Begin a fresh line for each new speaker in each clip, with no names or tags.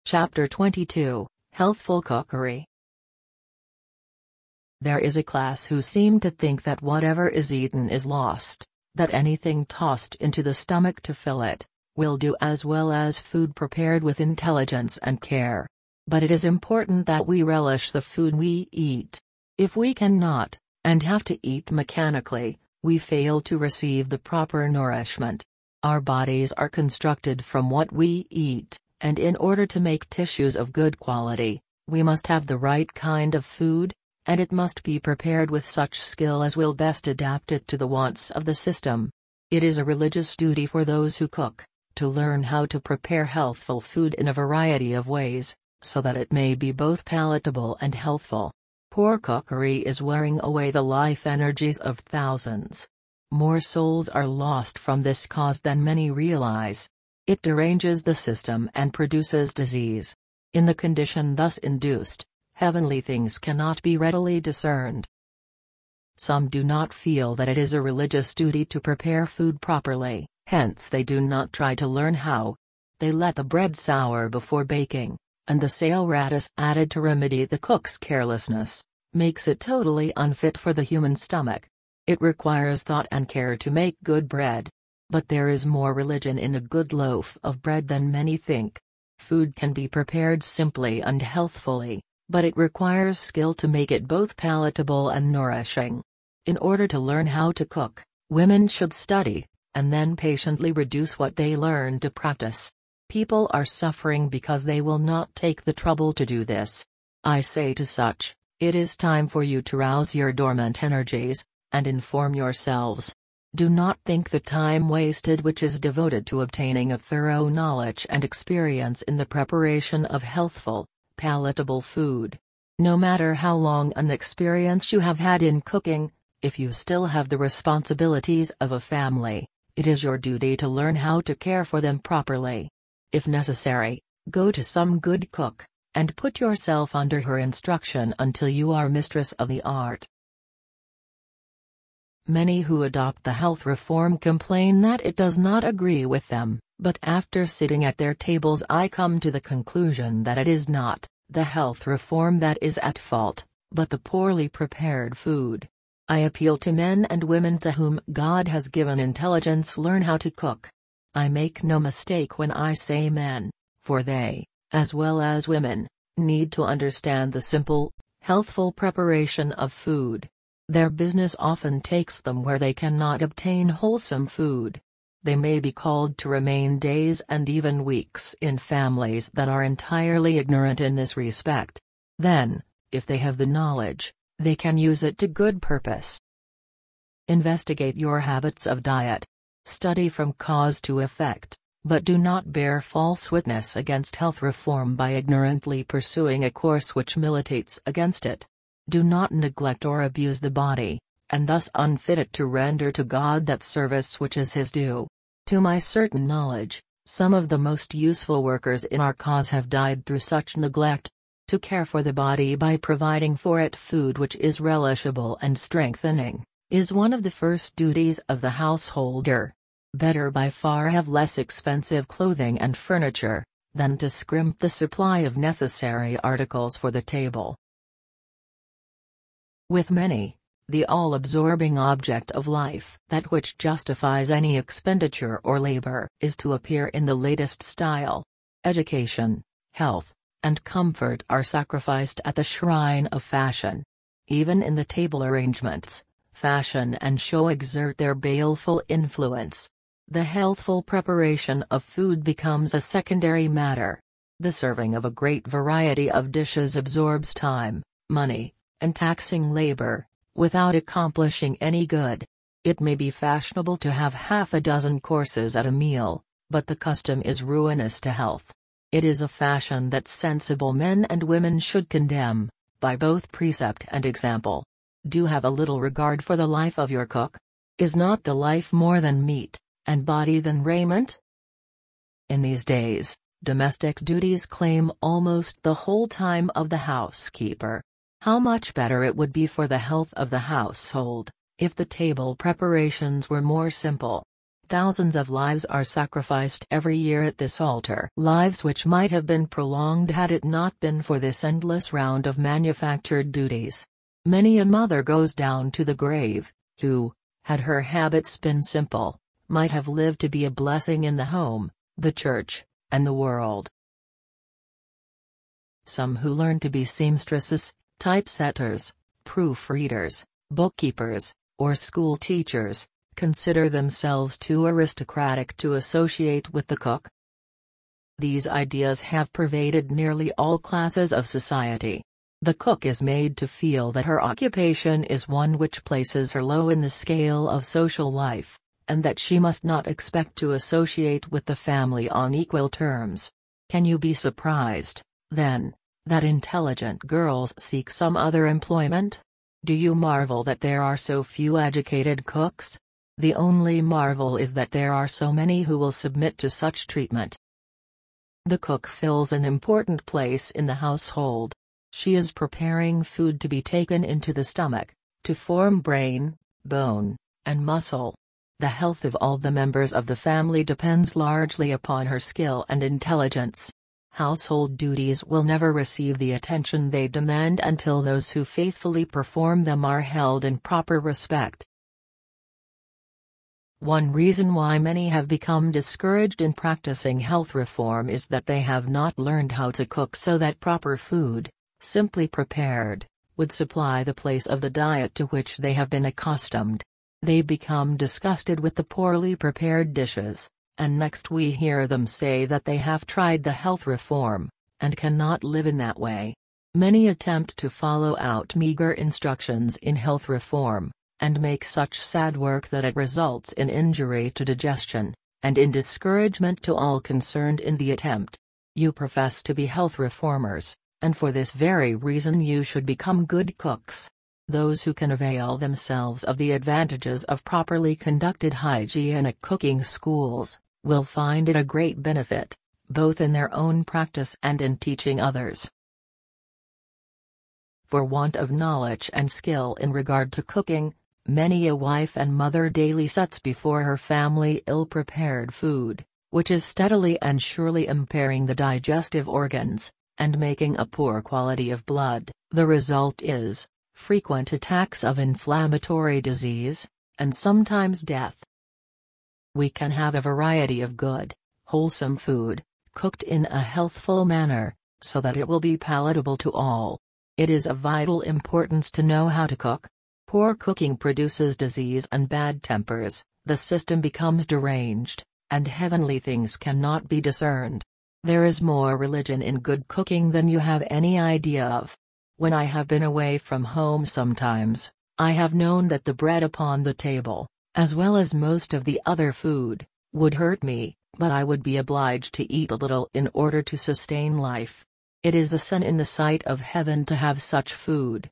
Chapter 22, Healthful Cookery. There is a class who seem to think that whatever is eaten is lost, that anything tossed into the stomach to fill it, will do as well as food prepared with intelligence and care. But it is important that we relish the food we eat. If we cannot, and have to eat mechanically, we fail to receive the proper nourishment. Our bodies are constructed from what we eat, and in order to make tissues of good quality, we must have the right kind of food, and it must be prepared with such skill as will best adapt it to the wants of the system. It is a religious duty for those who cook, to learn how to prepare healthful food in a variety of ways, so that it may be both palatable and healthful. Poor cookery is wearing away the life energies of thousands. More souls are lost from this cause than many realize. It deranges the system and produces disease. In the condition thus induced, heavenly things cannot be readily discerned. Some do not feel that it is a religious duty to prepare food properly, hence they do not try to learn how. They let the bread sour before baking, and the saleratus added to remedy the cook's carelessness, makes it totally unfit for the human stomach. It requires thought and care to make good bread. But there is more religion in a good loaf of bread than many think. Food can be prepared simply and healthfully, but it requires skill to make it both palatable and nourishing. In order to learn how to cook, women should study, and then patiently reduce what they learn to practice. People are suffering because they will not take the trouble to do this. I say to such, it is time for you to rouse your dormant energies, and inform yourselves. Do not think the time wasted which is devoted to obtaining a thorough knowledge and experience in the preparation of healthful, palatable food. No matter how long an experience you have had in cooking, if you still have the responsibilities of a family, it is your duty to learn how to care for them properly. If necessary, go to some good cook, and put yourself under her instruction until you are mistress of the art. Many who adopt the health reform complain that it does not agree with them, but after sitting at their tables I come to the conclusion that it is not the health reform that is at fault, but the poorly prepared food. I appeal to men and women to whom God has given intelligence learn how to cook. I make no mistake when I say men, for they, as well as women, need to understand the simple, healthful preparation of food. Their business often takes them where they cannot obtain wholesome food. They may be called to remain days and even weeks in families that are entirely ignorant in this respect. Then, if they have the knowledge, they can use it to good purpose. Investigate your habits of diet. Study from cause to effect, but do not bear false witness against health reform by ignorantly pursuing a course which militates against it. Do not neglect or abuse the body, and thus unfit it to render to God that service which is His due. To my certain knowledge, some of the most useful workers in our cause have died through such neglect. To care for the body by providing for it food which is relishable and strengthening, is one of the first duties of the householder. Better by far have less expensive clothing and furniture, than to scrimp the supply of necessary articles for the table. With many, the all-absorbing object of life, that which justifies any expenditure or labor, is to appear in the latest style. Education, health, and comfort are sacrificed at the shrine of fashion. Even in the table arrangements, fashion and show exert their baleful influence. The healthful preparation of food becomes a secondary matter. The serving of a great variety of dishes absorbs time, money, and taxing labor, without accomplishing any good. It may be fashionable to have half a dozen courses at a meal, but the custom is ruinous to health. It is a fashion that sensible men and women should condemn, by both precept and example. Do have a little regard for the life of your cook. Is not the life more than meat, and body than raiment? In these days, domestic duties claim almost the whole time of the housekeeper. How much better it would be for the health of the household, if the table preparations were more simple. thousands of lives are sacrificed every year at this altar. Lives which might have been prolonged had it not been for this endless round of manufactured duties. Many a mother goes down to the grave, who, had her habits been simple, might have lived to be a blessing in the home, the church, and the world. Some who learn to be seamstresses, typesetters, proofreaders, bookkeepers, or school teachers, consider themselves too aristocratic to associate with the cook. These ideas have pervaded nearly all classes of society. The cook is made to feel that her occupation is one which places her low in the scale of social life, and that she must not expect to associate with the family on equal terms. Can you be surprised, then, that intelligent girls seek some other employment? Do you marvel that there are so few educated cooks? The only marvel is that there are so many who will submit to such treatment. The cook fills an important place in the household. She is preparing food to be taken into the stomach, to form brain, bone, and muscle. The health of all the members of the family depends largely upon her skill and intelligence. Household duties will never receive the attention they demand until those who faithfully perform them are held in proper respect. One reason why many have become discouraged in practicing health reform is that they have not learned how to cook so that proper food, simply prepared, would supply the place of the diet to which they have been accustomed. They become disgusted with the poorly prepared dishes, and next we hear them say that they have tried the health reform, and cannot live in that way. Many attempt to follow out meager instructions in health reform, and make such sad work that it results in injury to digestion, and in discouragement to all concerned in the attempt. You profess to be health reformers, and for this very reason you should become good cooks. Those who can avail themselves of the advantages of properly conducted hygienic cooking schools, will find it a great benefit, both in their own practice and in teaching others. For want of knowledge and skill in regard to cooking, many a wife and mother daily sets before her family ill-prepared food, which is steadily and surely impairing the digestive organs, and making a poor quality of blood. The result is frequent attacks of inflammatory disease, and sometimes death. We can have a variety of good, wholesome food, cooked in a healthful manner, so that it will be palatable to all. It is of vital importance to know how to cook. Poor cooking produces disease and bad tempers, the system becomes deranged, and heavenly things cannot be discerned. There is more religion in good cooking than you have any idea of. When I have been away from home sometimes, I have known that the bread upon the table, as well as most of the other food, would hurt me, but I would be obliged to eat a little in order to sustain life. It is a sin in the sight of heaven to have such food.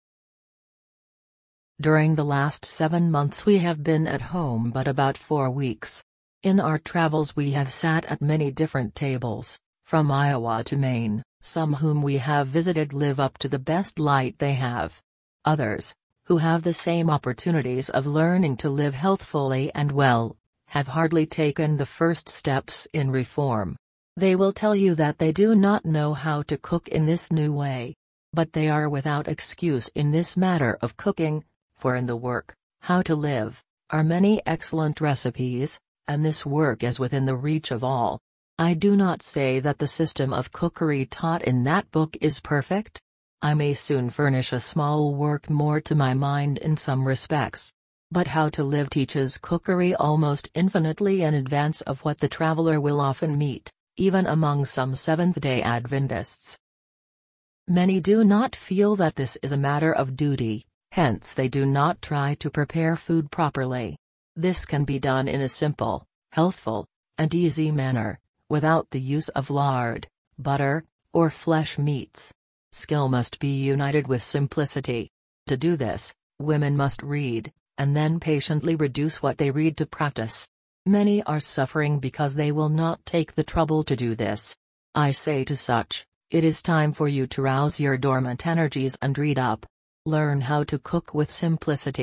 During the last 7 months we have been at home but about 4 weeks. In our travels we have sat at many different tables, from Iowa to Maine. Some whom we have visited live up to the best light they have. Others, who have the same opportunities of learning to live healthfully and well, have hardly taken the first steps in reform. They will tell you that they do not know how to cook in this new way. But they are without excuse in this matter of cooking, for in the work, How to Live, are many excellent recipes, and this work is within the reach of all. I do not say that the system of cookery taught in that book is perfect. I may soon furnish a small work more to my mind in some respects. But How to Live teaches cookery almost infinitely in advance of what the traveler will often meet, even among some Seventh-day Adventists. Many do not feel that this is a matter of duty, hence they do not try to prepare food properly. This can be done in a simple, healthful, and easy manner, without the use of lard, butter, or flesh meats. Skill must be united with simplicity. To do this, women must read, and then patiently reduce what they read to practice. Many are suffering because they will not take the trouble to do this. I say to such, it is time for you to rouse your dormant energies and read up. Learn how to cook with simplicity,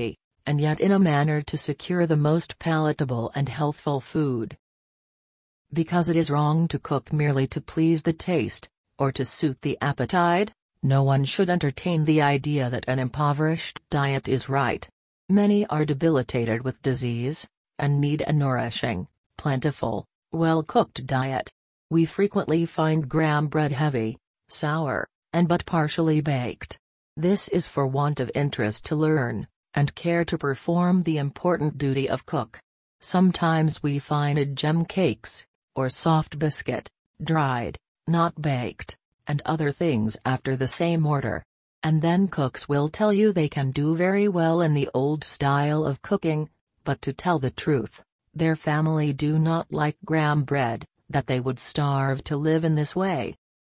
and yet in a manner to secure the most palatable and healthful food. Because it is wrong to cook merely to please the taste, or to suit the appetite, no one should entertain the idea that an impoverished diet is right. Many are debilitated with disease, and need a nourishing, plentiful, well-cooked diet. We frequently find graham bread heavy, sour, and but partially baked. This is for want of interest to learn, and care to perform the important duty of cook. Sometimes we find gem cakes, or soft biscuit, dried, not baked, and other things after the same order. And then cooks will tell you they can do very well in the old style of cooking, but to tell the truth, their family do not like graham bread, that they would starve to live in this way.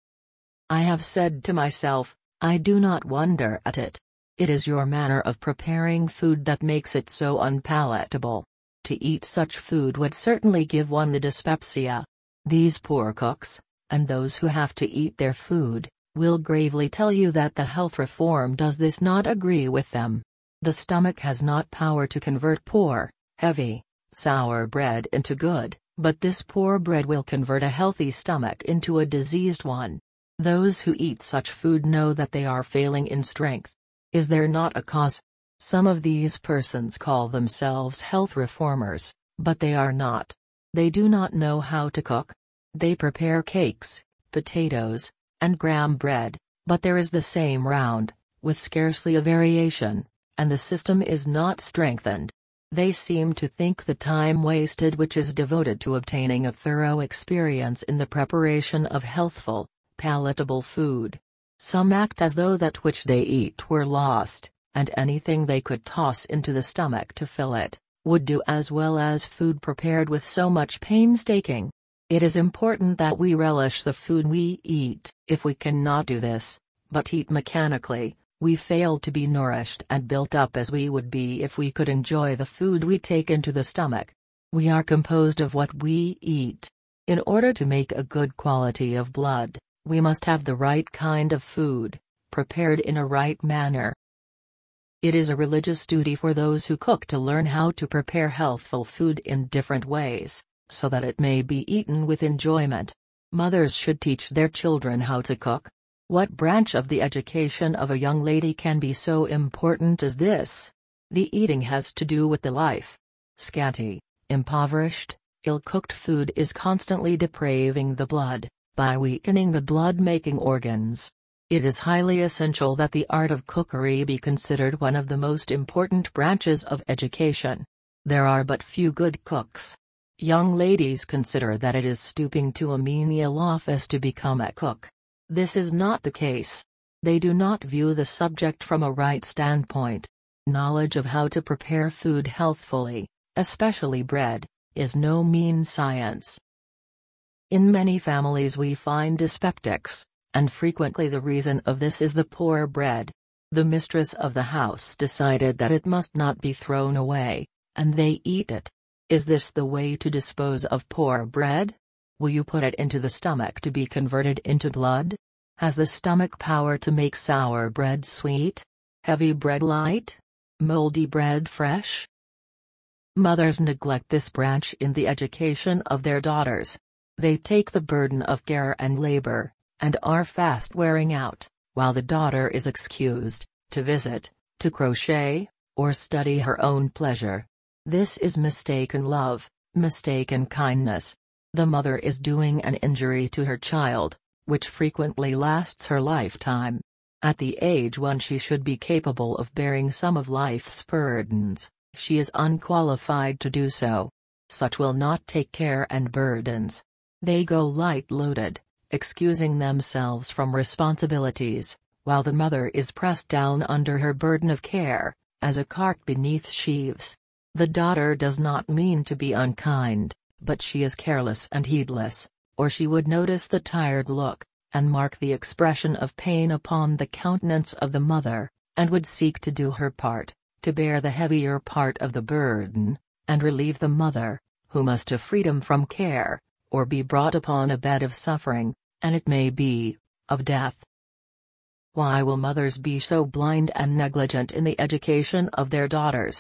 I have said to myself, I do not wonder at it. It is your manner of preparing food that makes it so unpalatable. To eat such food would certainly give one the dyspepsia. These poor cooks, and those who have to eat their food, will gravely tell you that the health reform does this not agree with them. The stomach has not power to convert poor, heavy, sour bread into good, but this poor bread will convert a healthy stomach into a diseased one. Those who eat such food know that they are failing in strength. Is there not a cause? Some of these persons call themselves health reformers, but they are not. They do not know how to cook. They prepare cakes, potatoes, and graham bread, but there is the same round, with scarcely a variation, and the system is not strengthened. They seem to think the time wasted which is devoted to obtaining a thorough experience in the preparation of healthful, palatable food. Some act as though that which they eat were lost, and anything they could toss into the stomach to fill it, would do as well as food prepared with so much painstaking. It is important that we relish the food we eat. If we cannot do this, but eat mechanically, we fail to be nourished and built up as we would be if we could enjoy the food we take into the stomach. We are composed of what we eat. In order to make a good quality of blood, we must have the right kind of food, prepared in a right manner. It is a religious duty for those who cook to learn how to prepare healthful food in different ways, so that it may be eaten with enjoyment. Mothers should teach their children how to cook. What branch of the education of a young lady can be so important as this? The eating has to do with the life. Scanty, impoverished, ill-cooked food is constantly depraving the blood, by weakening the blood-making organs. It is highly essential that the art of cookery be considered one of the most important branches of education. There are but few good cooks. Young ladies consider that it is stooping to a menial office to become a cook. This is not the case. They do not view the subject from a right standpoint. Knowledge of how to prepare food healthfully, especially bread, is no mean science. In many families we find dyspeptics, and frequently the reason of this is the poor bread. The mistress of the house decided that it must not be thrown away, and they eat it. Is this the way to dispose of poor bread? Will you put it into the stomach to be converted into blood? Has the stomach power to make sour bread sweet? Heavy bread light? Moldy bread fresh? Mothers neglect this branch in the education of their daughters. They take the burden of care and labor, and are fast wearing out, while the daughter is excused, to visit, to crochet, or study her own pleasure. This is mistaken love, mistaken kindness. The mother is doing an injury to her child, which frequently lasts her lifetime. At the age when she should be capable of bearing some of life's burdens, she is unqualified to do so. Such will not take care and burdens. They go light-loaded, excusing themselves from responsibilities, while the mother is pressed down under her burden of care, as a cart beneath sheaves. The daughter does not mean to be unkind, but she is careless and heedless, or she would notice the tired look, and mark the expression of pain upon the countenance of the mother, and would seek to do her part, to bear the heavier part of the burden, and relieve the mother, who must have freedom from care, or be brought upon a bed of suffering, and it may be, of death. Why will mothers be so blind and negligent in the education of their daughters?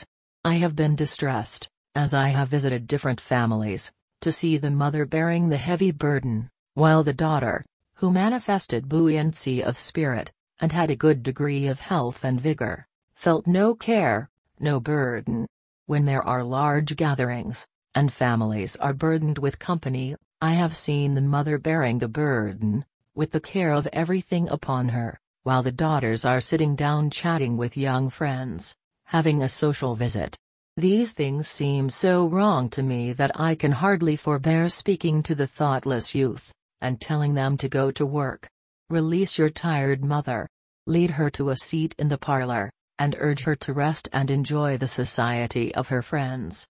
I have been distressed, as I have visited different families, to see the mother bearing the heavy burden, while the daughter, who manifested buoyancy of spirit, and had a good degree of health and vigor, felt no care, no burden. When there are large gatherings, and families are burdened with company, I have seen the mother bearing the burden, with the care of everything upon her, while the daughters are sitting down chatting with young friends, having a social visit. These things seem so wrong to me that I can hardly forbear speaking to the thoughtless youth, and telling them to go to work. Release your tired mother. Lead her to a seat in the parlor, and urge her to rest and enjoy the society of her friends.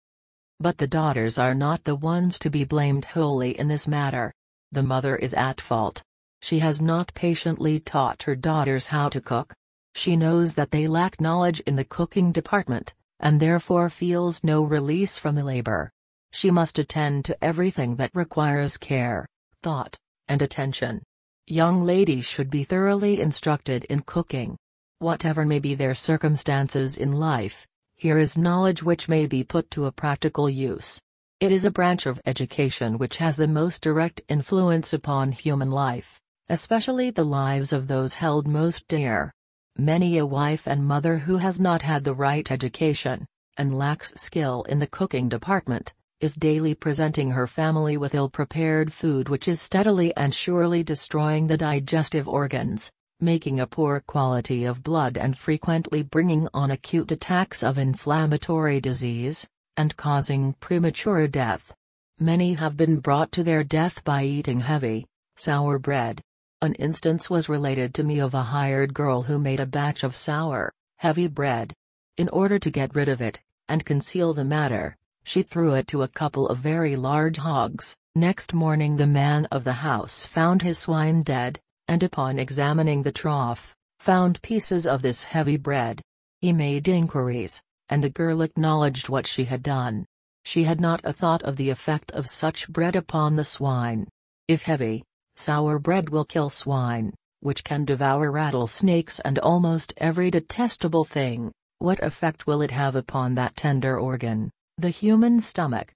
But the daughters are not the ones to be blamed wholly in this matter. The mother is at fault. She has not patiently taught her daughters how to cook. She knows that they lack knowledge in the cooking department, and therefore feels no release from the labor. She must attend to everything that requires care, thought, and attention. Young ladies should be thoroughly instructed in cooking. Whatever may be their circumstances in life, here is knowledge which may be put to a practical use. It is a branch of education which has the most direct influence upon human life, especially the lives of those held most dear. Many a wife and mother who has not had the right education, and lacks skill in the cooking department, is daily presenting her family with ill-prepared food which is steadily and surely destroying the digestive organs, making a poor quality of blood and frequently bringing on acute attacks of inflammatory disease, and causing premature death. Many have been brought to their death by eating heavy, sour bread. An instance was related to me of a hired girl who made a batch of sour, heavy bread. In order to get rid of it, and conceal the matter, she threw it to a couple of very large hogs. Next morning the man of the house found his swine dead, and upon examining the trough, found pieces of this heavy bread. He made inquiries, and the girl acknowledged what she had done. She had not a thought of the effect of such bread upon the swine. If heavy, sour bread will kill swine, which can devour rattlesnakes and almost every detestable thing, what effect will it have upon that tender organ, the human stomach?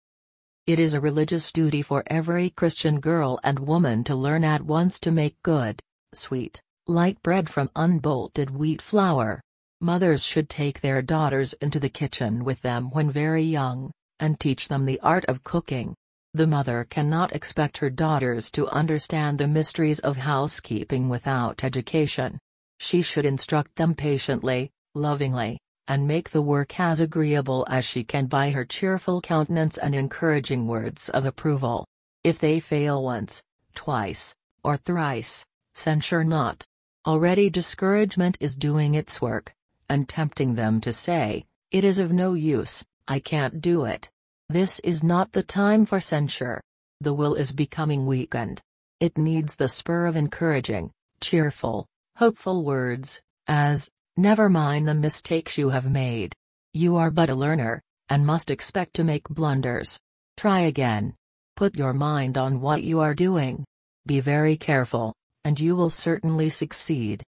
It is a religious duty for every Christian girl and woman to learn at once to make good, sweet, light bread from unbolted wheat flour. Mothers should take their daughters into the kitchen with them when very young, and teach them the art of cooking. The mother cannot expect her daughters to understand the mysteries of housekeeping without education. She should instruct them patiently, lovingly, and make the work as agreeable as she can by her cheerful countenance and encouraging words of approval. If they fail once, twice, or thrice, censure not. Already discouragement is doing its work, and tempting them to say, "It is of no use, I can't do it." This is not the time for censure. The will is becoming weakened. It needs the spur of encouraging, cheerful, hopeful words, as, "Never mind the mistakes you have made. You are but a learner, and must expect to make blunders. Try again. Put your mind on what you are doing. Be very careful, and you will certainly succeed."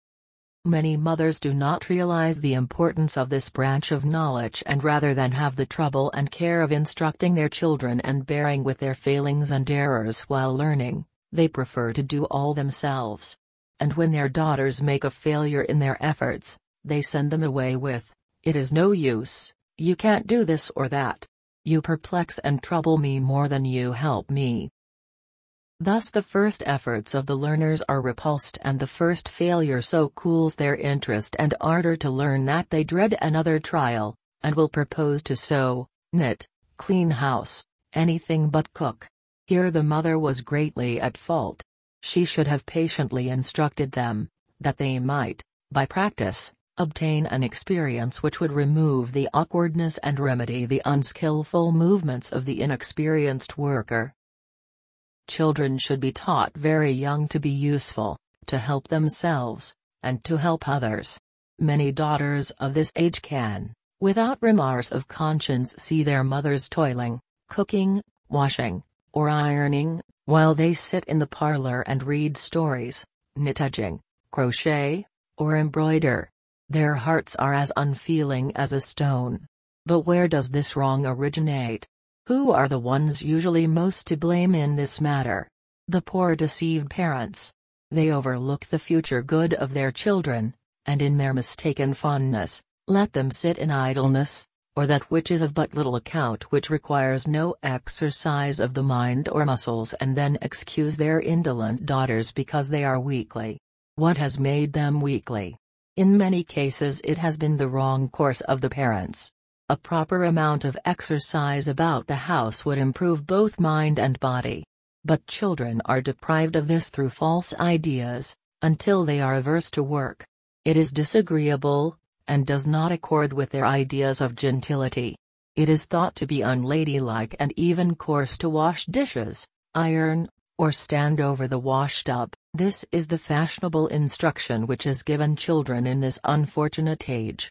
Many mothers do not realize the importance of this branch of knowledge, and rather than have the trouble and care of instructing their children and bearing with their failings and errors while learning, they prefer to do all themselves. And when their daughters make a failure in their efforts, they send them away with, "It is no use, you can't do this or that. You perplex and trouble me more than you help me." Thus the first efforts of the learners are repulsed, and the first failure so cools their interest and ardor to learn that they dread another trial, and will propose to sew, knit, clean house, anything but cook. Here the mother was greatly at fault. She should have patiently instructed them, that they might, by practice, obtain an experience which would remove the awkwardness and remedy the unskillful movements of the inexperienced worker. Children should be taught very young to be useful, to help themselves, and to help others. Many daughters of this age can, without remorse of conscience, see their mothers toiling, cooking, washing, or ironing, while they sit in the parlor and read stories, knit, edging, crochet, or embroider. Their hearts are as unfeeling as a stone. But where does this wrong originate? Who are the ones usually most to blame in this matter? The poor deceived parents. They overlook the future good of their children, and in their mistaken fondness, let them sit in idleness, or that which is of but little account which requires no exercise of the mind or muscles, and then excuse their indolent daughters because they are weakly. What has made them weakly? In many cases it has been the wrong course of the parents. A proper amount of exercise about the house would improve both mind and body. But children are deprived of this through false ideas, until they are averse to work. It is disagreeable, and does not accord with their ideas of gentility. It is thought to be unladylike and even coarse to wash dishes, iron, or stand over the washtub. This is the fashionable instruction which is given children in this unfortunate age.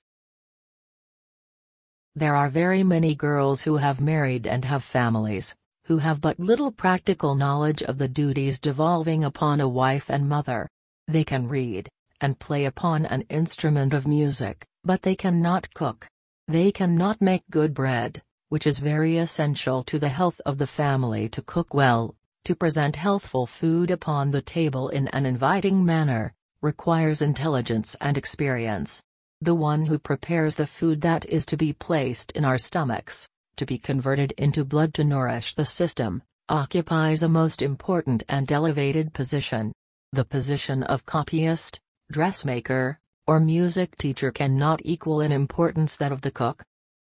There are very many girls who have married and have families, who have but little practical knowledge of the duties devolving upon a wife and mother. They can read, and play upon an instrument of music, but they cannot cook. They cannot make good bread, which is very essential to the health of the family. To cook well, to present healthful food upon the table in an inviting manner, requires intelligence and experience. The one who prepares the food that is to be placed in our stomachs, to be converted into blood to nourish the system, occupies a most important and elevated position. The position of copyist, dressmaker, or music teacher cannot equal in importance that of the cook.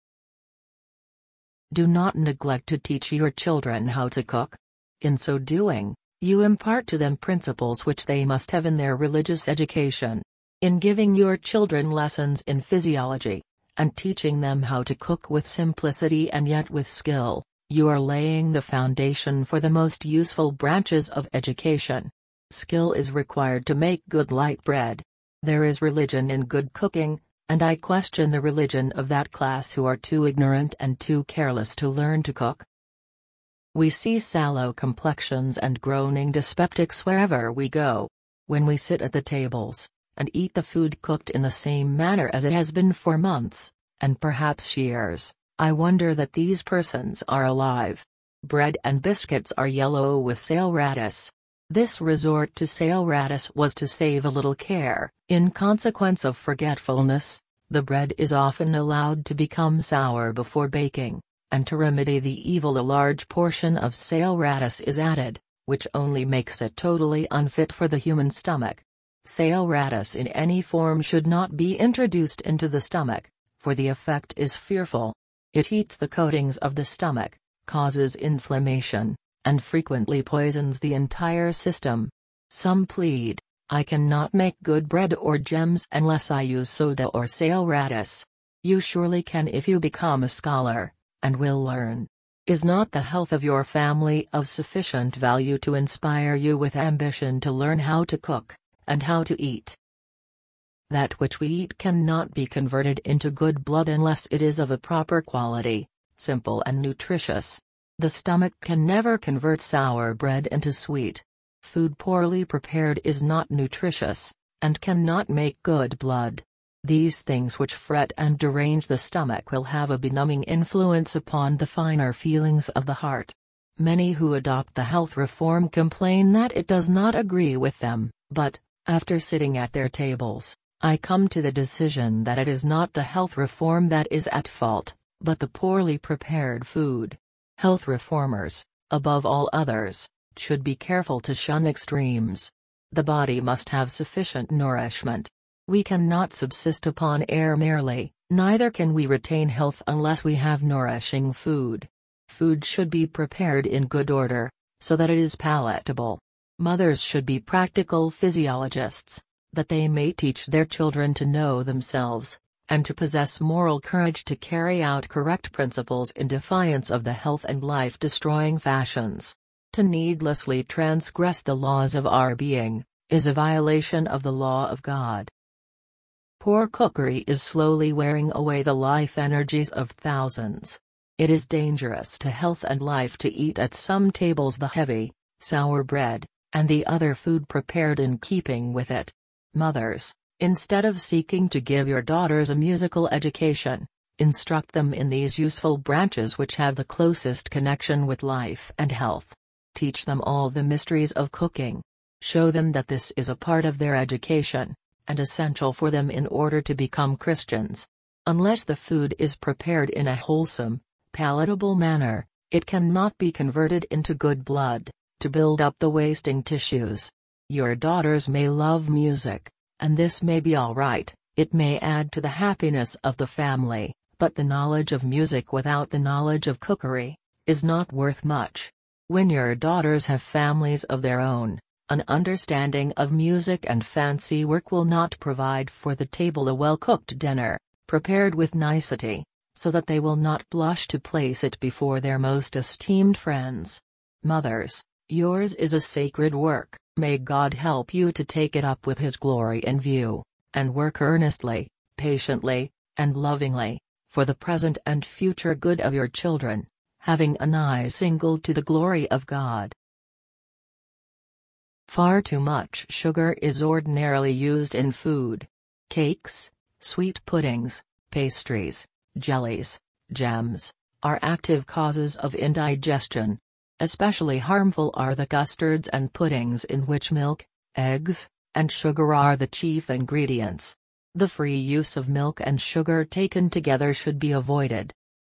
Do not neglect to teach your children how to cook. In so doing, you impart to them principles which they must have in their religious education. In giving your children lessons in physiology, and teaching them how to cook with simplicity and yet with skill, you are laying the foundation for the most useful branches of education. Skill is required to make good light bread. There is religion in good cooking, and I question the religion of that class who are too ignorant and too careless to learn to cook. We see sallow complexions and groaning dyspeptics wherever we go. When we sit at the tables, and eat the food cooked in the same manner as it has been for months, and perhaps years, I wonder that these persons are alive. Bread and biscuits are yellow with saleratus. This resort to saleratus was to save a little care. In consequence of forgetfulness, the bread is often allowed to become sour before baking, and to remedy the evil a large portion of saleratus is added, which only makes it totally unfit for the human stomach. Saleratus in any form should not be introduced into the stomach, for the effect is fearful. It heats the coatings of the stomach, causes inflammation, and frequently poisons the entire system. Some plead, I cannot make good bread or gems unless I use soda or saleratus. You surely can if you become a scholar, and will learn. Is not the health of your family of sufficient value to inspire you with ambition to learn how to cook, and how to eat? That which we eat cannot be converted into good blood unless it is of a proper quality, simple and nutritious. The stomach can never convert sour bread into sweet. Food poorly prepared is not nutritious, and cannot make good blood. These things which fret and derange the stomach will have a benumbing influence upon the finer feelings of the heart. Many who adopt the health reform complain that it does not agree with them, but, after sitting at their tables, I come to the decision that it is not the health reform that is at fault, but the poorly prepared food. Health reformers, above all others, should be careful to shun extremes. The body must have sufficient nourishment. We cannot subsist upon air merely, neither can we retain health unless we have nourishing food. Food should be prepared in good order, so that it is palatable. Mothers should be practical physiologists, that they may teach their children to know themselves, and to possess moral courage to carry out correct principles in defiance of the health and life-destroying fashions. To needlessly transgress the laws of our being, is a violation of the law of God. Poor cookery is slowly wearing away the life energies of thousands. It is dangerous to health and life to eat at some tables the heavy, sour bread, and the other food prepared in keeping with it. Mothers, Instead of seeking to give your daughters a musical education, instruct them in these useful branches which have the closest connection with life and health. Teach them all the mysteries of cooking. Show them that this is a part of their education, and essential for them in order to become Christians. Unless the food is prepared in a wholesome, palatable manner, it cannot be converted into good blood, to build up the wasting tissues. Your daughters may love music, and this may be all right, it may add to the happiness of the family, but the knowledge of music without the knowledge of cookery is not worth much. When your daughters have families of their own, an understanding of music and fancy work will not provide for the table a well-cooked dinner, prepared with nicety, so that they will not blush to place it before their most esteemed friends. Mothers, yours is a sacred work, may God help you to take it up with His glory in view, and work earnestly, patiently, and lovingly, for the present and future good of your children, having an eye single to the glory of God. Far too much sugar is ordinarily used in food. Cakes, sweet puddings, pastries, jellies, jams, are active causes of indigestion. Especially harmful are the custards and puddings in which milk, eggs, and sugar are the chief ingredients. The free use of milk and sugar taken together should be avoided.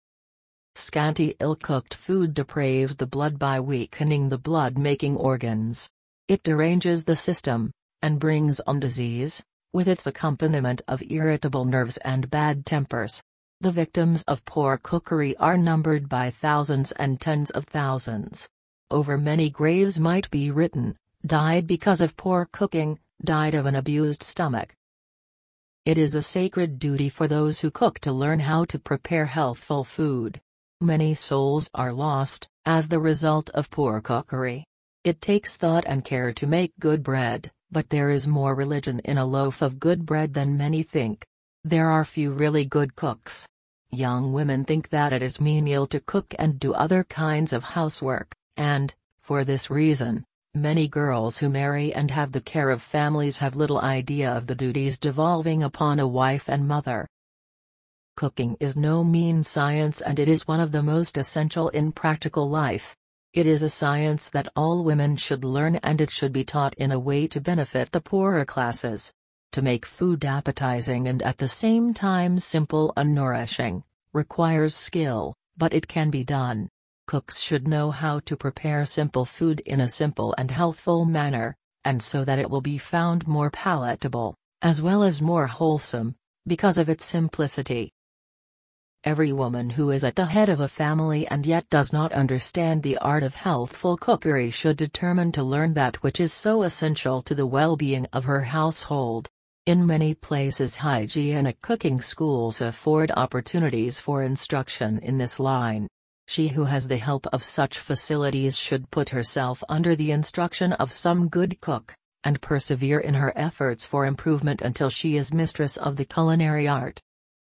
Scanty ill-cooked food depraves the blood by weakening the blood-making organs. It deranges the system, and brings on disease, with its accompaniment of irritable nerves and bad tempers. The victims of poor cookery are numbered by thousands and tens of thousands. Over many graves might be written, died because of poor cooking, died of an abused stomach. It is a sacred duty for those who cook to learn how to prepare healthful food. Many souls are lost, as the result of poor cookery. It takes thought and care to make good bread, but there is more religion in a loaf of good bread than many think. There are few really good cooks. Young women think that it is menial to cook and do other kinds of housework, and, for this reason, many girls who marry and have the care of families have little idea of the duties devolving upon a wife and mother. Cooking is no mean science, and it is one of the most essential in practical life. It is a science that all women should learn, and it should be taught in a way to benefit the poorer classes. To make food appetizing and at the same time simple and nourishing, requires skill, but it can be done. Cooks should know how to prepare simple food in a simple and healthful manner, and so that it will be found more palatable, as well as more wholesome, because of its simplicity. Every woman who is at the head of a family and yet does not understand the art of healthful cookery should determine to learn that which is so essential to the well-being of her household. In many places, hygienic cooking schools afford opportunities for instruction in this line. She who has the help of such facilities should put herself under the instruction of some good cook, and persevere in her efforts for improvement until she is mistress of the culinary art.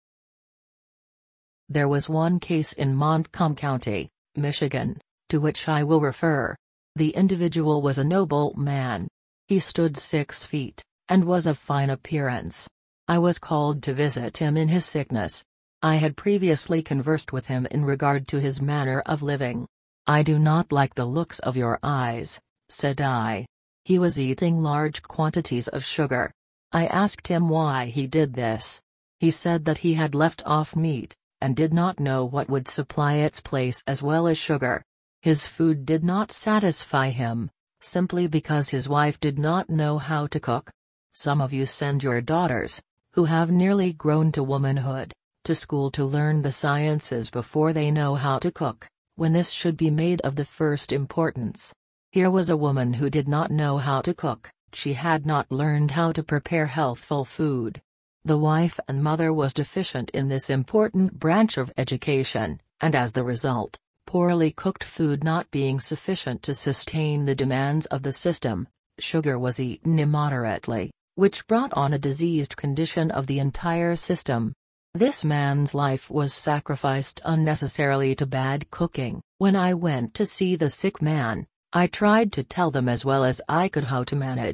There was one case in Montcalm County, Michigan, to which I will refer. The individual was a noble man. He stood 6 feet, and was of fine appearance. I was called to visit him in his sickness. I had previously conversed with him in regard to his manner of living. "I do not like the looks of your eyes," said I. He was eating large quantities of sugar. I asked him why he did this. He said that he had left off meat, and did not know what would supply its place as well as sugar. His food did not satisfy him, simply because his wife did not know how to cook. Some of you send your daughters, who have nearly grown to womanhood, to school to learn the sciences before they know how to cook, when this should be made of the first importance. Here was a woman who did not know how to cook, she had not learned how to prepare healthful food. The wife and mother was deficient in this important branch of education, and as the result, poorly cooked food not being sufficient to sustain the demands of the system, sugar was eaten immoderately, which brought on a diseased condition of the entire system. This man's life was sacrificed unnecessarily to bad cooking. When I went to see the sick man, I tried to tell them as well as I could how to manage,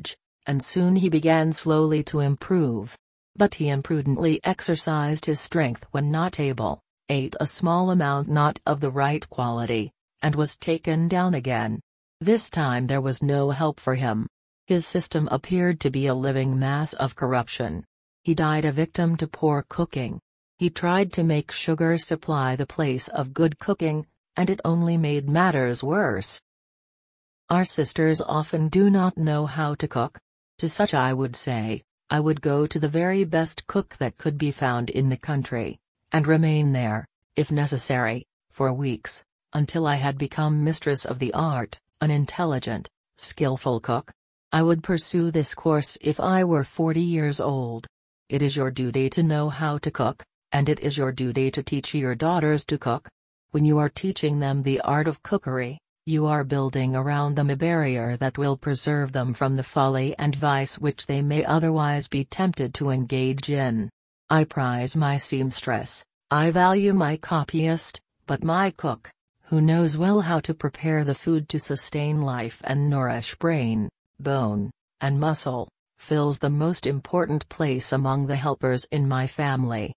and soon he began slowly to improve. But he imprudently exercised his strength when not able, ate a small amount not of the right quality, and was taken down again. This time there was no help for him. His system appeared to be a living mass of corruption. He died a victim to poor cooking. He tried to make sugar supply the place of good cooking, and it only made matters worse. Our sisters often do not know how to cook. To such I would say, I would go to the very best cook that could be found in the country, and remain there, if necessary, for weeks, until I had become mistress of the art, an intelligent, skillful cook. I would pursue this course if I were 40 years old. It is your duty to know how to cook, and it is your duty to teach your daughters to cook. When you are teaching them the art of cookery, you are building around them a barrier that will preserve them from the folly and vice which they may otherwise be tempted to engage in. I prize my seamstress, I value my copyist, but my cook, who knows well how to prepare the food to sustain life and nourish brain, bone, and muscle, fills the most important place among the helpers in my family.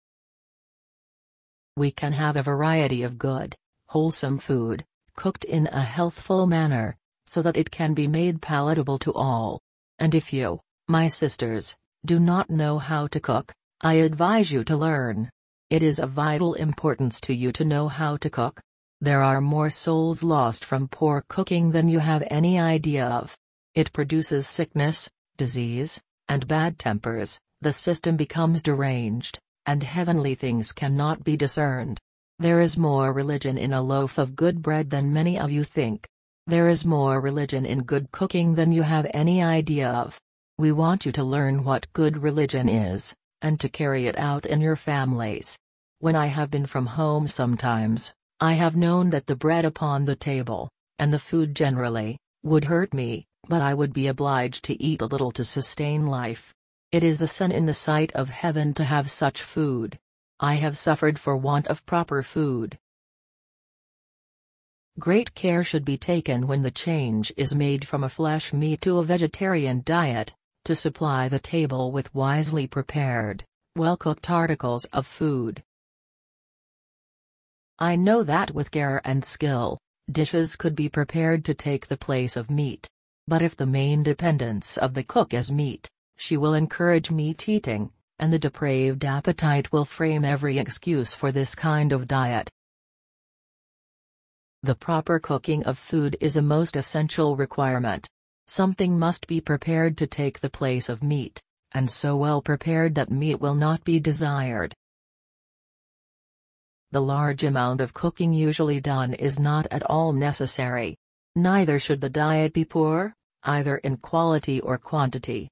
We can have a variety of good, wholesome food, cooked in a healthful manner, so that it can be made palatable to all. And if you, my sisters, do not know how to cook, I advise you to learn. It is of vital importance to you to know how to cook. There are more souls lost from poor cooking than you have any idea of. It produces sickness, disease, and bad tempers, the system becomes deranged, and heavenly things cannot be discerned. There is more religion in a loaf of good bread than many of you think. There is more religion in good cooking than you have any idea of. We want you to learn what good religion is, and to carry it out in your families. When I have been from home sometimes, I have known that the bread upon the table, and the food generally, would hurt me, but I would be obliged to eat a little to sustain life. It is a sin in the sight of heaven to have such food. I have suffered for want of proper food. Great care should be taken when the change is made from a flesh meat to a vegetarian diet, to supply the table with wisely prepared, well-cooked articles of food. I know that with care and skill, dishes could be prepared to take the place of meat. But if the main dependence of the cook is meat, she will encourage meat eating, and the depraved appetite will frame every excuse for this kind of diet. The proper cooking of food is a most essential requirement. Something must be prepared to take the place of meat, and so well prepared that meat will not be desired. The large amount of cooking usually done is not at all necessary. Neither should the diet be poor, either in quality or quantity.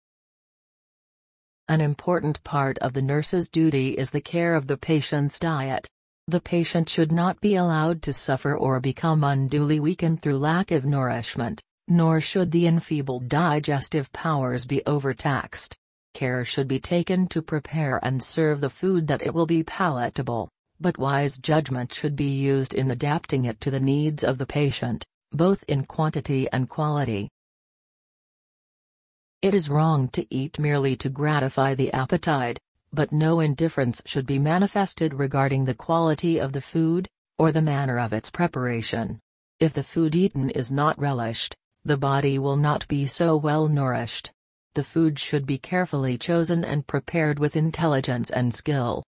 An important part of the nurse's duty is the care of the patient's diet. The patient should not be allowed to suffer or become unduly weakened through lack of nourishment, nor should the enfeebled digestive powers be overtaxed. Care should be taken to prepare and serve the food that it will be palatable, but wise judgment should be used in adapting it to the needs of the patient, both in quantity and quality. It is wrong to eat merely to gratify the appetite, but no indifference should be manifested regarding the quality of the food, or the manner of its preparation. If the food eaten is not relished, the body will not be so well nourished. The food should be carefully chosen and prepared with intelligence and skill.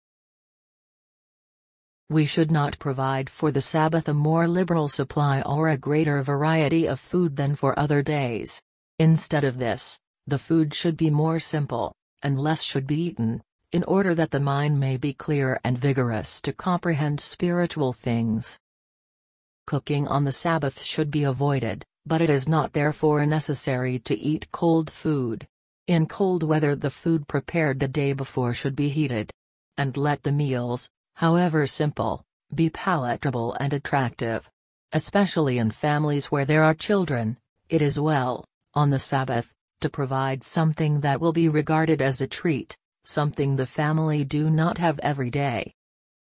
We should not provide for the Sabbath a more liberal supply or a greater variety of food than for other days. Instead of this, the food should be more simple, and less should be eaten, in order that the mind may be clear and vigorous to comprehend spiritual things. Cooking on the Sabbath should be avoided, but it is not therefore necessary to eat cold food. In cold weather the food prepared the day before should be heated. And let the meals, however simple, be palatable and attractive. Especially in families where there are children, it is well, on the Sabbath, to provide something that will be regarded as a treat, something the family do not have every day.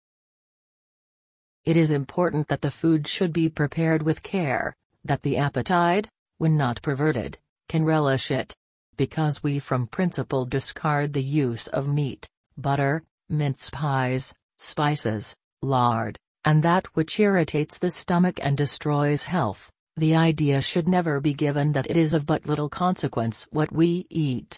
It is important that the food should be prepared with care, that the appetite, when not perverted, can relish it. because we from principle discard the use of meat, butter, mince pies, spices, lard, and that which irritates the stomach and destroys health, the idea should never be given that it is of but little consequence what we eat.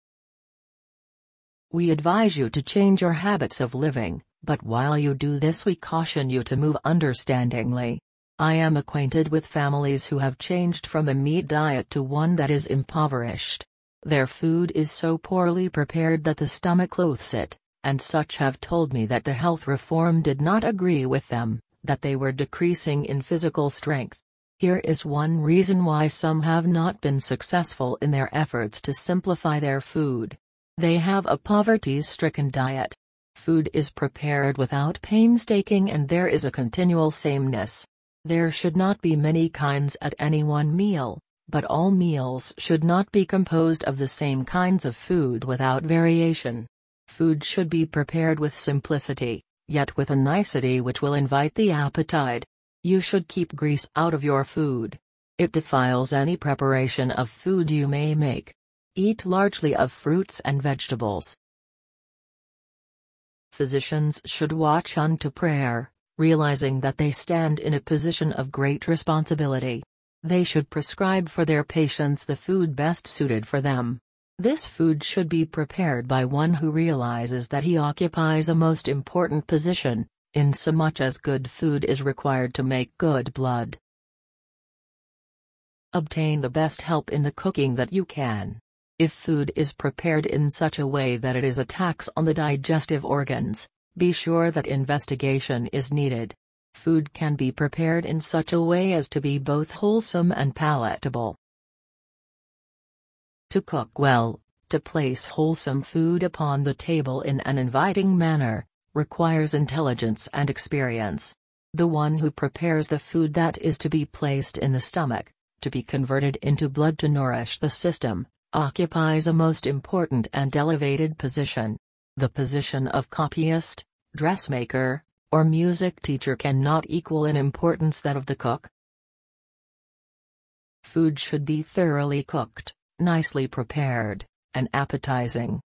We advise you to change your habits of living, but while you do this we caution you to move understandingly. I am acquainted with families who have changed from a meat diet to one that is impoverished. Their food is so poorly prepared that the stomach loathes it, and such have told me that the health reform did not agree with them, that they were decreasing in physical strength. Here is one reason why some have not been successful in their efforts to simplify their food. They have a poverty-stricken diet. Food is prepared without painstaking and there is a continual sameness. There should not be many kinds at any one meal, but all meals should not be composed of the same kinds of food without variation. Food should be prepared with simplicity, yet with a nicety which will invite the appetite. You should keep grease out of your food. It defiles any preparation of food you may make. Eat largely of fruits and vegetables. Physicians should watch unto prayer, realizing that they stand in a position of great responsibility. They should prescribe for their patients the food best suited for them. This food should be prepared by one who realizes that he occupies a most important position, insomuch as good food is required to make good blood. Obtain the best help in the cooking that you can. If food is prepared in such a way that it is a tax on the digestive organs, be sure that investigation is needed. Food can be prepared in such a way as to be both wholesome and palatable. To cook well, to place wholesome food upon the table in an inviting manner, requires intelligence and experience. The one who prepares the food that is to be placed in the stomach, to be converted into blood to nourish the system, occupies a most important and elevated position. The position of copyist, dressmaker, or music teacher cannot equal in importance that of the cook. Food should be thoroughly cooked, nicely prepared, and appetizing.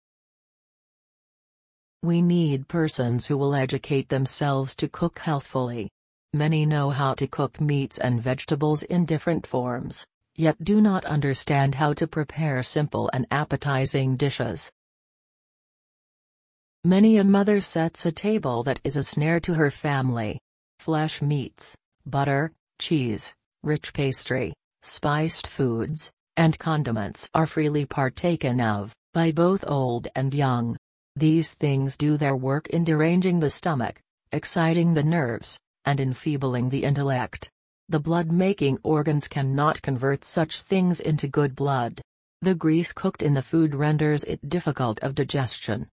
We need persons who will educate themselves to cook healthfully. Many know how to cook meats and vegetables in different forms, yet do not understand how to prepare simple and appetizing dishes. Many a mother sets a table that is a snare to her family. Flesh meats, butter, cheese, rich pastry, spiced foods, and condiments are freely partaken of, by both old and young. These things do their work in deranging the stomach, exciting the nerves, and enfeebling the intellect. The blood-making organs cannot convert such things into good blood. The grease cooked in the food renders it difficult of digestion.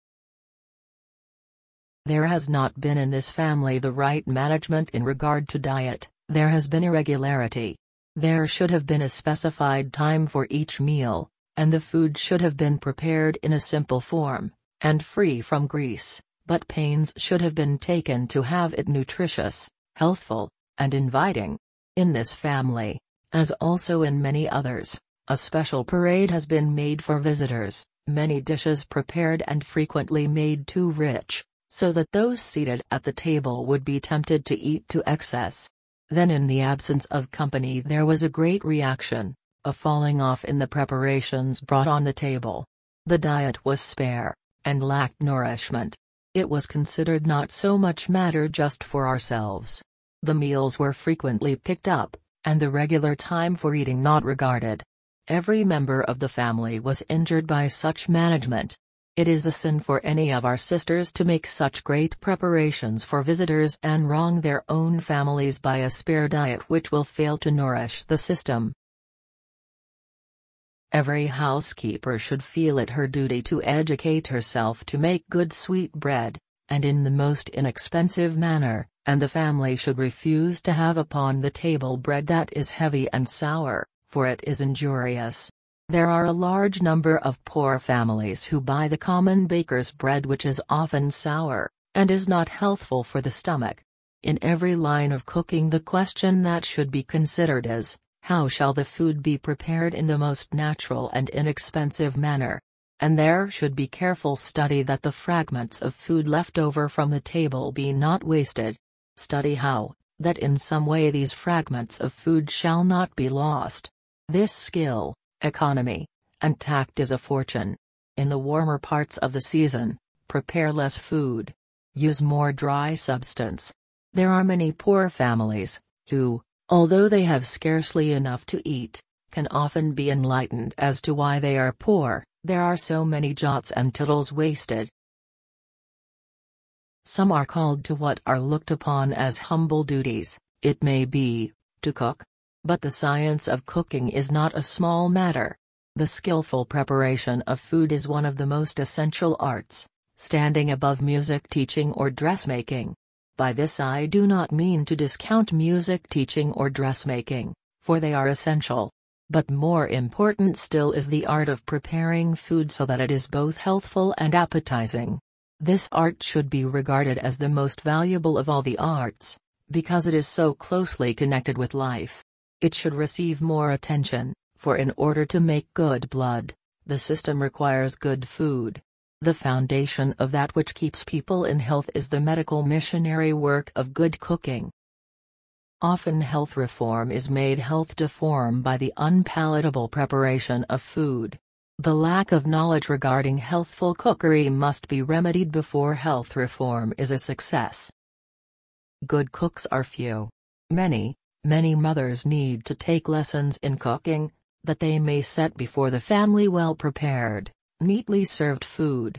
There has not been in this family the right management in regard to diet, there has been irregularity. There should have been a specified time for each meal, and the food should have been prepared in a simple form, and free from grease, but pains should have been taken to have it nutritious, healthful, and inviting. In this family, as also in many others, a special parade has been made for visitors, many dishes prepared and frequently made too rich, so that those seated at the table would be tempted to eat to excess. Then in the absence of company there was a great reaction, a falling off in the preparations brought on the table. The diet was spare, and lacked nourishment. It was considered not so much matter just for ourselves. The meals were frequently picked up, and the regular time for eating not regarded. Every member of the family was injured by such management. It is a sin for any of our sisters to make such great preparations for visitors and wrong their own families by a spare diet which will fail to nourish the system. Every housekeeper should feel it her duty to educate herself to make good sweet bread, and in the most inexpensive manner, and the family should refuse to have upon the table bread that is heavy and sour, for it is injurious. There are a large number of poor families who buy the common baker's bread which is often sour, and is not healthful for the stomach. In every line of cooking the question that should be considered is, How shall the food be prepared in the most natural and inexpensive manner? And there should be careful study that the fragments of food left over from the table be not wasted. Study how, that in some way these fragments of food shall not be lost. This skill, economy, and tact is a fortune. In the warmer parts of the season, prepare less food. Use more dry substance. There are many poor families, who, although they have scarcely enough to eat, can often be enlightened as to why they are poor. There are so many jots and tittles wasted. Some are called to what are looked upon as humble duties, it may be, to cook. But the science of cooking is not a small matter. The skillful preparation of food is one of the most essential arts, standing above music teaching or dressmaking. By this I do not mean to discount music teaching or dressmaking, for they are essential. But more important still is the art of preparing food so that it is both healthful and appetizing. This art should be regarded as the most valuable of all the arts, because it is so closely connected with life. It should receive more attention, for in order to make good blood, the system requires good food. The foundation of that which keeps people in health is the medical missionary work of good cooking. Often health reform is made health deform by the unpalatable preparation of food. The lack of knowledge regarding healthful cookery must be remedied before health reform is a success. Good cooks are few. Many mothers need to take lessons in cooking, that they may set before the family well-prepared, neatly served food.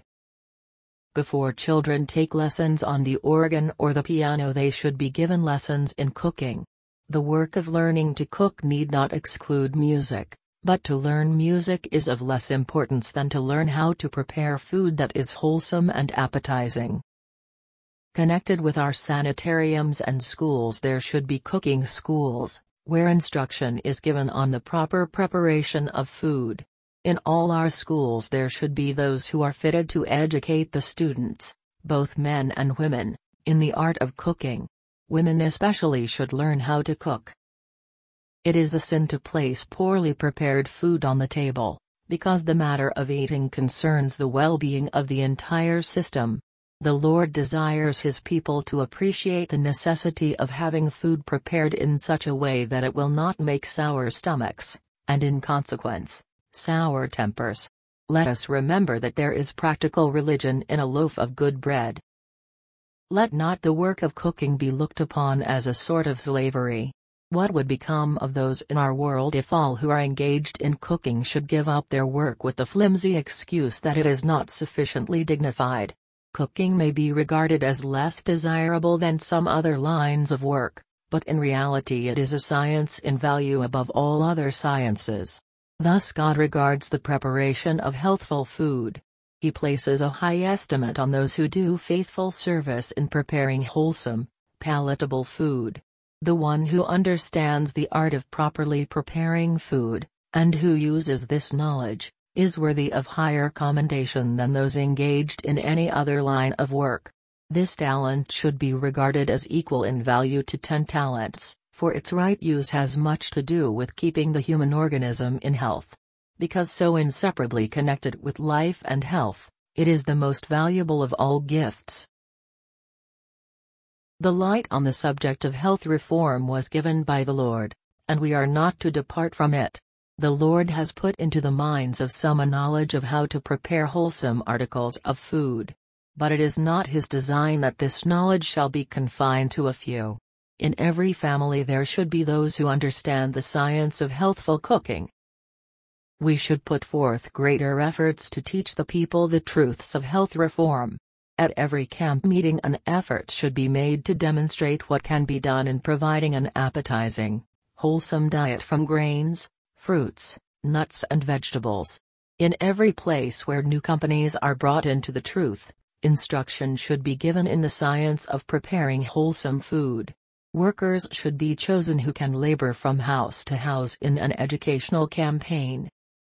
Before children take lessons on the organ or the piano, they should be given lessons in cooking. The work of learning to cook need not exclude music, but to learn music is of less importance than to learn how to prepare food that is wholesome and appetizing. Connected with our sanitariums and schools, there should be cooking schools, where instruction is given on the proper preparation of food. In all our schools there should be those who are fitted to educate the students, both men and women, in the art of cooking. Women especially should learn how to cook. It is a sin to place poorly prepared food on the table, because the matter of eating concerns the well-being of the entire system. The Lord desires His people to appreciate the necessity of having food prepared in such a way that it will not make sour stomachs, and in consequence, sour tempers. Let us remember that there is practical religion in a loaf of good bread. Let not the work of cooking be looked upon as a sort of slavery. What would become of those in our world if all who are engaged in cooking should give up their work with the flimsy excuse that it is not sufficiently dignified? Cooking may be regarded as less desirable than some other lines of work, but in reality it is a science in value above all other sciences. Thus God regards the preparation of healthful food. He places a high estimate on those who do faithful service in preparing wholesome, palatable food. The one who understands the art of properly preparing food, and who uses this knowledge, is worthy of higher commendation than those engaged in any other line of work. This talent should be regarded as equal in value to 10 talents, for its right use has much to do with keeping the human organism in health. Because so inseparably connected with life and health, it is the most valuable of all gifts. The light on the subject of health reform was given by the Lord, and we are not to depart from it. The Lord has put into the minds of some a knowledge of how to prepare wholesome articles of food. But it is not His design that this knowledge shall be confined to a few. In every family there should be those who understand the science of healthful cooking. We should put forth greater efforts to teach the people the truths of health reform. At every camp meeting an effort should be made to demonstrate what can be done in providing an appetizing, wholesome diet from grains, fruits, nuts and vegetables. In every place where new companies are brought into the truth, instruction should be given in the science of preparing wholesome food. Workers should be chosen who can labor from house to house in an educational campaign.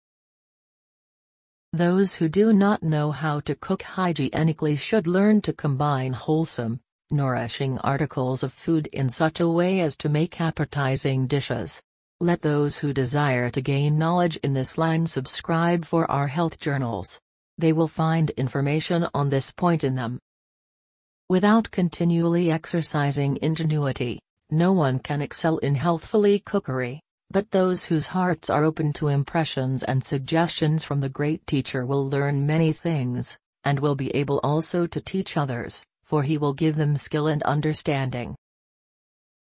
Those who do not know how to cook hygienically should learn to combine wholesome, nourishing articles of food in such a way as to make appetizing dishes. Let those who desire to gain knowledge in this line subscribe for our health journals. They will find information on this point in them. Without continually exercising ingenuity, no one can excel in healthfully cookery, but those whose hearts are open to impressions and suggestions from the great teacher will learn many things, and will be able also to teach others, for he will give them skill and understanding.